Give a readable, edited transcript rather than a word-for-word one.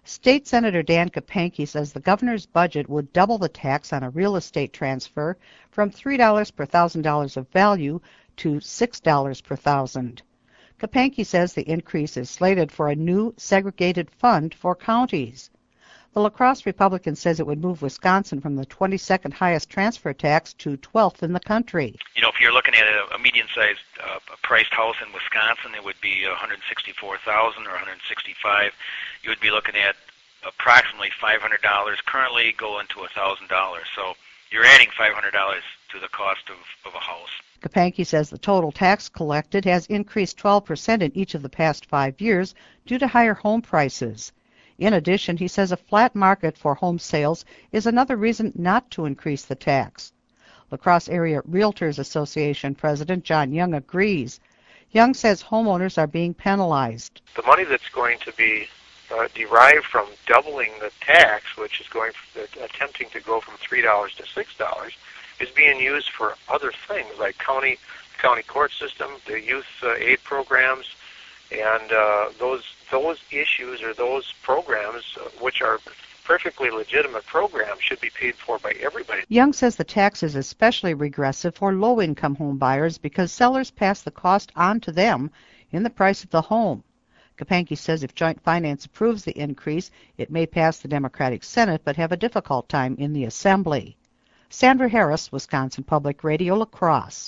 State Senator Dan Kapanke says the governor's budget would double the tax on a real estate transfer from $3 per $1,000 of value to $6 per $1,000. Kapanke says the increase is slated for a new segregated fund for counties. The La Crosse Republican says it would move Wisconsin from the 22nd highest transfer tax to 12th in the country. You know, if you're looking at a median-sized priced house in Wisconsin, it would be $164,000 or $165,000. You would be looking at approximately $500 currently going to $1,000. So you're adding $500 to the cost of a house. Kapanke says the total tax collected has increased 12% in each of the past 5 years due to higher home prices. In addition, he says a flat market for home sales is another reason not to increase the tax. La Crosse Area Realtors Association President John Young agrees. Young says homeowners are being penalized. The money that's going to be derived from doubling the tax, which is attempting to go from $3 to $6, is being used for other things like county court system, the youth aid programs, and those issues or those programs, which are perfectly legitimate programs, should be paid for by everybody. Young says the tax is especially regressive for low-income home buyers because sellers pass the cost on to them in the price of the home. Kapanke says if Joint Finance approves the increase, it may pass the Democratic Senate but have a difficult time in the Assembly. Sandra Harris, Wisconsin Public Radio, La Crosse.